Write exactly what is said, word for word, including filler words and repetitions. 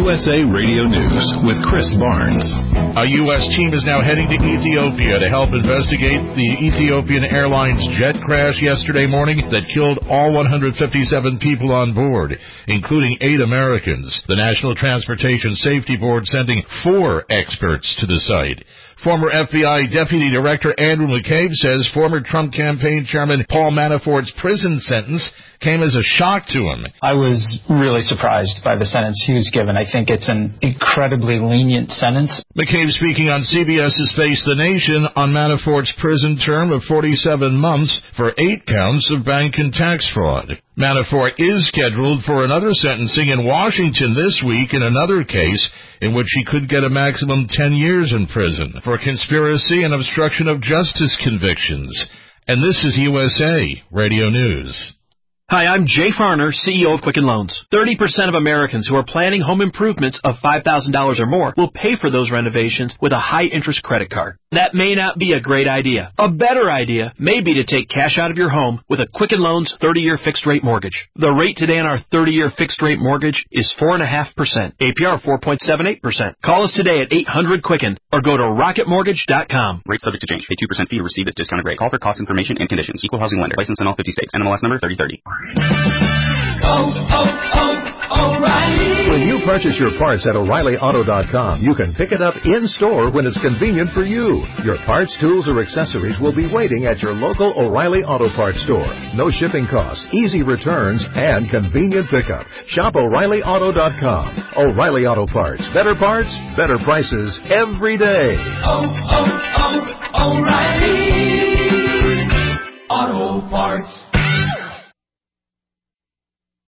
U S A Radio News with Chris Barnes. A U S team is now heading to Ethiopia to help investigate the Ethiopian Airlines jet crash yesterday morning that killed all one hundred fifty-seven people on board, including eight Americans. The National Transportation Safety Board sending four experts to the site. Former F B I Deputy Director Andrew McCabe says former Trump campaign chairman Paul Manafort's prison sentence came as a shock to him. I was really surprised by the sentence he was given. I think it's an incredibly lenient sentence. McCabe speaking on CBS's Face the Nation on Manafort's prison term of forty-seven months for eight counts of bank and tax fraud. Manafort is scheduled for another sentencing in Washington this week in another case in which he could get a maximum ten years in prison for conspiracy and obstruction of justice convictions. And this is U S A Radio News. Hi, I'm Jay Farner, C E O of Quicken Loans. thirty percent of Americans who are planning home improvements of five thousand dollars or more will pay for those renovations with a high-interest credit card. That may not be a great idea. A better idea may be to take cash out of your home with a Quicken Loans thirty-year fixed-rate mortgage. The rate today on our thirty-year fixed-rate mortgage is four point five percent. A P R four point seven eight percent. Call us today at eight hundred Quicken or go to rocket mortgage dot com. Rate subject to change. Pay two percent fee to receive this discounted rate. Call for cost information and conditions. Equal housing lender. License in all fifty states. N M L S number thirty thirty. Oh, oh, oh, O'Reilly. When you purchase your parts at O'Reilly Auto dot com, you can pick it up in-store when it's convenient for you. Your parts, tools, or accessories will be waiting at your local O'Reilly Auto Parts store. No shipping costs, easy returns, and convenient pickup. Shop O'Reilly Auto dot com. O'Reilly Auto Parts. Better parts, better prices every day. Oh, oh, oh, O'Reilly Auto Parts.